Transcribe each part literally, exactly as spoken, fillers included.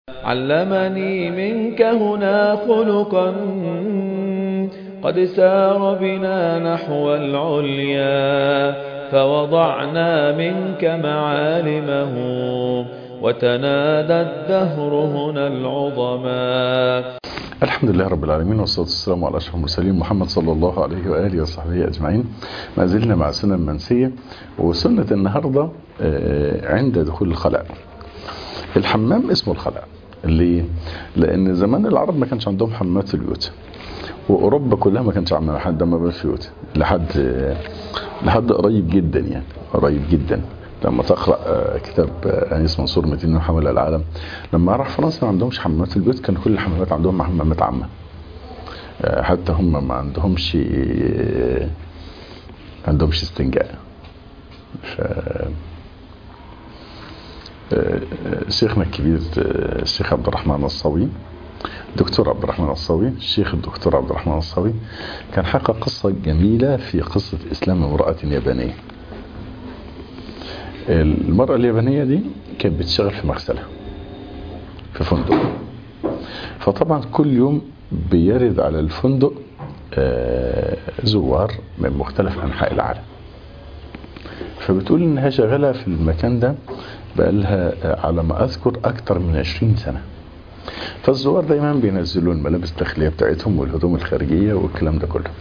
علمني منك هنا خلقا قد سار بنا نحو العليا، فوضعنا منك معالمه وتنادى الدهر هنا العظما. الحمد لله رب العالمين، والصلاة والسلام على أشرف المرسلين محمد صلى الله عليه وآله وصحبه أجمعين. ما زلنا مع سنة منسية، وسنة النهاردة عند دخول الخلاء. الحمام اسمه الخلاء. ليه؟ لأن زمان العرب ما كانش عندهم حمامات في البيوت، وأوروبا كلها ما كانش عندها حد ما في البيوت لحد لحد قريب جدا، يعني قريب جدا. لما تقرأ كتاب أنيس منصور مدينة حول العالم، لما راح فرنسا ما عندهمش حمامات في البيوت، كان كل الحمامات عندهم حمامات عامة، حتى هم ما عندهمش ما عندهمش استنجاء. ف شيخنا الكبير الشيخ عبد الرحمن الصاوي، دكتور عبد الرحمن الصاوي، الشيخ الدكتور عبد الرحمن الصاوي، كان حكى قصة جميلة في قصة إسلام امرأة يابانية. المرأة اليابانية دي كانت بتشتغل في مغسلة في فندق، فطبعا كل يوم بيرد على الفندق زوار من مختلف أنحاء العالم. فبتقول إنها شغالة في المكان ده بقالها على ما أذكر أكتر من عشرين سنة. فالزوار دايما بينزلوا الملابس الداخلية بتاعتهم والهدوم الخارجية والكلام ده كله.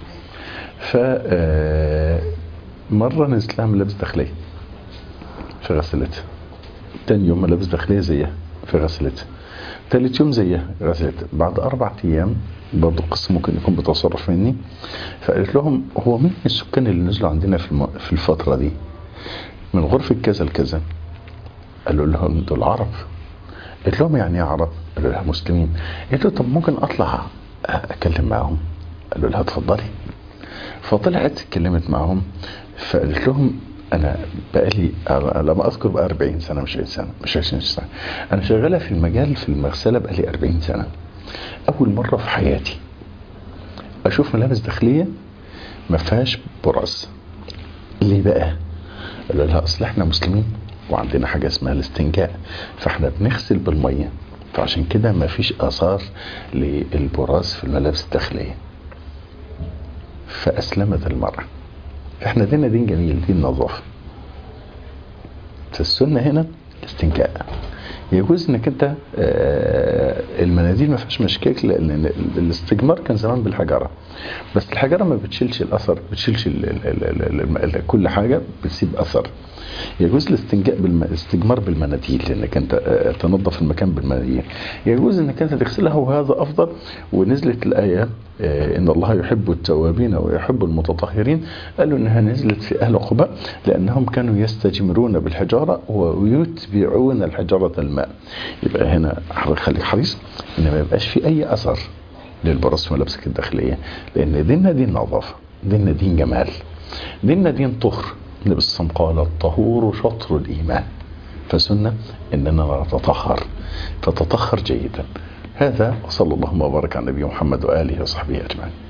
فمرة نزلت لها ملابس داخلية فغسلتها، تاني يوم ملابس داخلية زيها فغسلتها، تالت يوم زيها غسلتها. بعد أربع أيام برضو القصة ممكن يكون بتصرف مني، فقالت لهم هو مين السكان اللي نزلوا عندنا في في الفترة دي من غرفة كذا لكذا؟ قالوا لهم دول عرب. قلت لهم يعني ايه عرب؟ قالوا لها مسلمين. قلت له طب ممكن اطلع اتكلم معهم؟ قالوا لها اتفضلي. فطلعت اتكلمت معهم، فقالت لهم انا بقالي لما اذكر بقى أربعين سنة، مش عشرين سنة، مش عشرين سنة، انا شغالة في المجال في المغسلة بقالي أربعين سنة. اول مرة في حياتي اشوف ملابس داخلية ما فيهاش براز. ليه بقى؟ قالوا لها اصل احنا مسلمين وعندنا حاجة اسمها الاستنجاء، فاحنا بنغسل بالمية، فعشان كده ما فيش اثار للبراز في الملابس الداخلية. فاسلمت المرأة. احنا ديننا دين جميل، دين نظافة. فالسنة هنا الاستنجاء. يجوز انك انت المناديل ما فيهاش مشاكل، لان الاستجمار كان زمان بالحجارة، بس الحجارة ما بتشيلش الاثر، بتشيلش ال ال ال كل حاجة بتسيب اثر. يجوز الاستنجاء بالاستجمار بالمناديل، لانك انت تنظف المكان بالمناديل. يجوز انك انت تغسلها، وهذا افضل. ونزلت الايه ان الله يحب التوابين ويحب المتطهرين، قالوا انها نزلت في اهل قباء لانهم كانوا يستجمرون بالحجاره ويتبعون الحجاره الماء. يبقى هنا خليك حريص ان ما يبقاش في اي اثر للبراز في ملابسك الداخليه، لان ديننا دين نظافه، ديننا دين جمال، ديننا دين طهر. النبي صلى الله عليه وسلم قال الطهور شطر الإيمان، فسنة إننا نتطهر، فتطهر جيدا. هذا وصلى الله وبارك على النبي محمد وآله وصحبه أجمعين.